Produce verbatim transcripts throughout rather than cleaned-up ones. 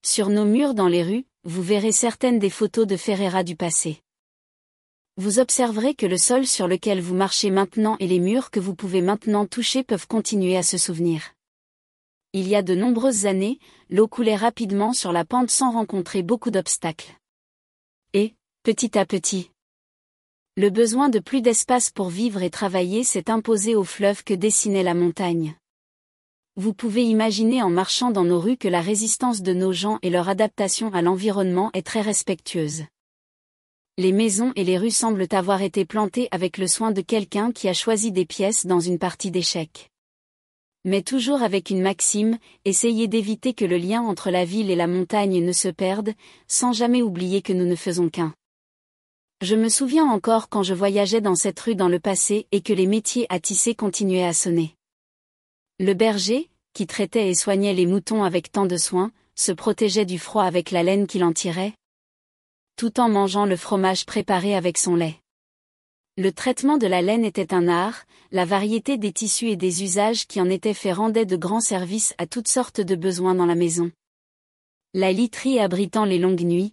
Sur nos murs dans les rues, vous verrez certaines des photos de Ferreira du passé. Vous observerez que le sol sur lequel vous marchez maintenant et les murs que vous pouvez maintenant toucher peuvent continuer à se souvenir. Il y a de nombreuses années, l'eau coulait rapidement sur la pente sans rencontrer beaucoup d'obstacles. Et, petit à petit, le besoin de plus d'espace pour vivre et travailler s'est imposé au fleuve que dessinait la montagne. Vous pouvez imaginer en marchant dans nos rues que la résistance de nos gens et leur adaptation à l'environnement est très respectueuse. Les maisons et les rues semblent avoir été plantées avec le soin de quelqu'un qui a choisi des pièces dans une partie d'échecs. Mais toujours avec une maxime, essayez d'éviter que le lien entre la ville et la montagne ne se perde, sans jamais oublier que nous ne faisons qu'un. Je me souviens encore quand je voyageais dans cette rue dans le passé et que les métiers à tisser continuaient à sonner. Le berger, qui traitait et soignait les moutons avec tant de soin, se protégeait du froid avec la laine qu'il en tirait, tout en mangeant le fromage préparé avec son lait. Le traitement de la laine était un art, la variété des tissus et des usages qui en étaient faits rendaient de grands services à toutes sortes de besoins dans la maison. La literie abritant les longues nuits,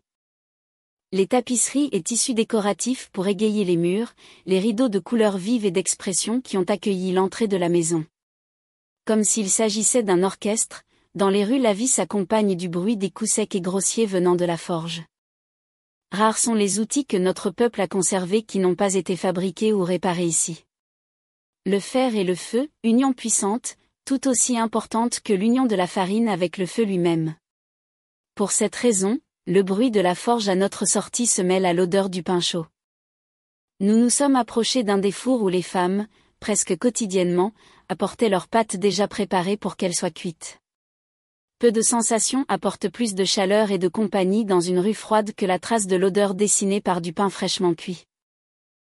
les tapisseries et tissus décoratifs pour égayer les murs, les rideaux de couleurs vives et d'expression qui ont accueilli l'entrée de la maison. Comme s'il s'agissait d'un orchestre, dans les rues la vie s'accompagne du bruit des coups secs et grossiers venant de la forge. Rares sont les outils que notre peuple a conservés qui n'ont pas été fabriqués ou réparés ici. Le fer et le feu, union puissante, tout aussi importante que l'union de la farine avec le feu lui-même. Pour cette raison, le bruit de la forge à notre sortie se mêle à l'odeur du pain chaud. Nous nous sommes approchés d'un des fours où les femmes, presque quotidiennement, apportaient leurs pâtes déjà préparées pour qu'elles soient cuites. Peu de sensations apportent plus de chaleur et de compagnie dans une rue froide que la trace de l'odeur dessinée par du pain fraîchement cuit.